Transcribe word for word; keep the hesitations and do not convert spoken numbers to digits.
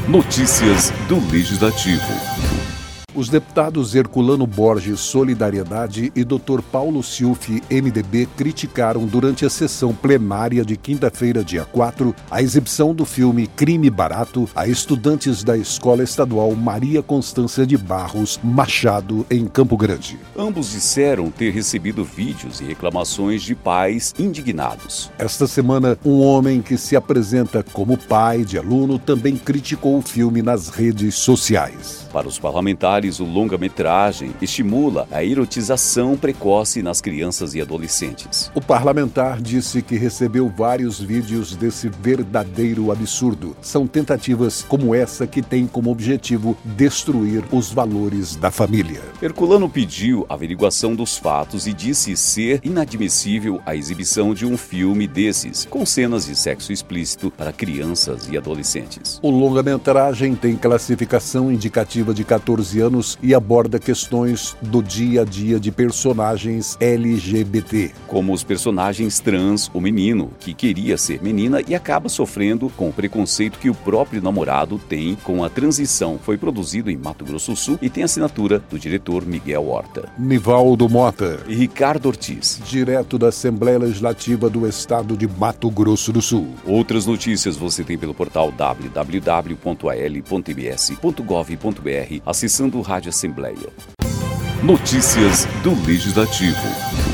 Notícias do Legislativo. Os deputados Herculano Borges, Solidariedade, e doutor Paulo Silfi, M D B, criticaram durante a sessão plenária de quinta-feira, dia quatro, a exibição do filme Crime Barato a estudantes da Escola Estadual Maria Constância de Barros Machado, em Campo Grande. Ambos disseram ter recebido vídeos e reclamações de pais indignados. Esta semana, um homem que se apresenta como pai de aluno também criticou o filme nas redes sociais. Para os parlamentares, o longa-metragem estimula a erotização precoce nas crianças e adolescentes. O parlamentar disse que recebeu vários vídeos desse verdadeiro absurdo. São tentativas como essa que têm como objetivo destruir os valores da família. Herculano pediu averiguação dos fatos e disse ser inadmissível a exibição de um filme desses, com cenas de sexo explícito para crianças e adolescentes. O longa-metragem tem classificação indicativa de catorze anos e aborda questões do dia a dia de personagens L G B T. Como os personagens trans, o menino, que queria ser menina e acaba sofrendo com o preconceito que o próprio namorado tem com a transição. Foi produzido em Mato Grosso do Sul e tem assinatura do diretor Miguel Horta. Nivaldo Mota e Ricardo Ortiz, direto da Assembleia Legislativa do Estado de Mato Grosso do Sul. Outras notícias você tem pelo portal w w w ponto a l ponto m s ponto gov ponto b r, acessando o Rádio Assembleia. Notícias do Legislativo.